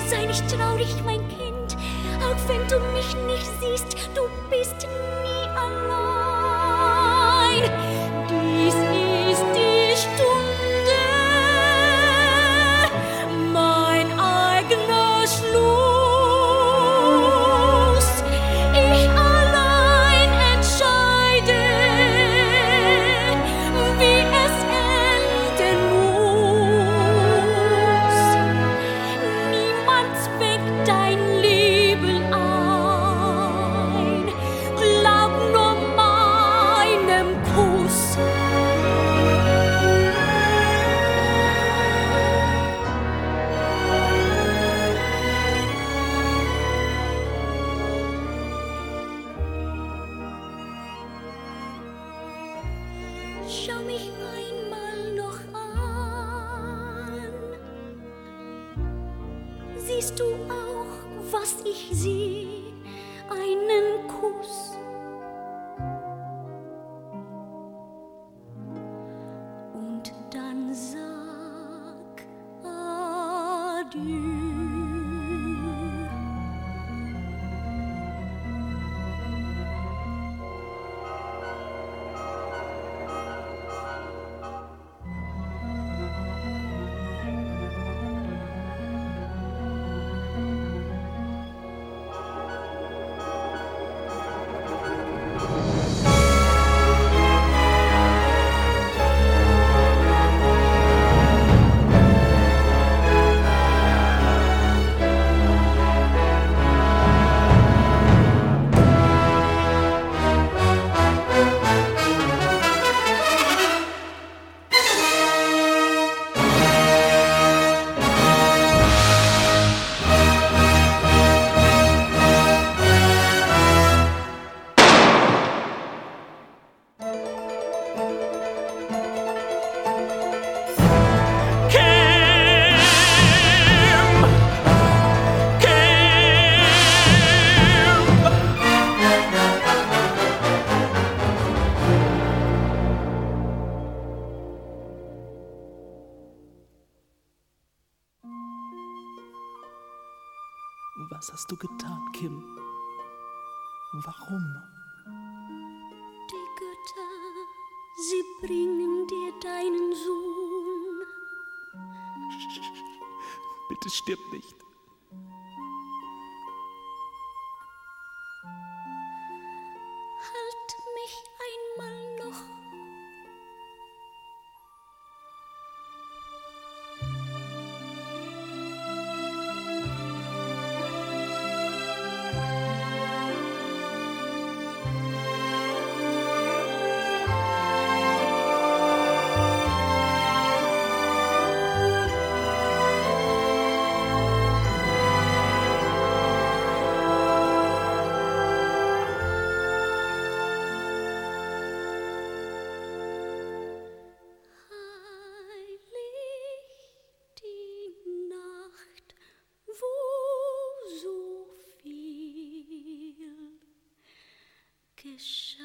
Sei nicht traurig, mein Kind, auch wenn du mich nicht siehst, du bist nie allein. Dies ist die Stunde, mein eigener Schluss. Ich allein entscheide, wie es enden muss. Niemand zweckt dein Leben ein, glaub nur meinem Kuss. Schau mich einmal noch an. Siehst du auch, was ich sehe? Einen Kuss. Und dann sag Adieu. Was hast du getan, Kim? Warum? Die Götter, sie bringen dir deinen Sohn. Bitte stirb nicht. Halt mich einmal noch. Geschah.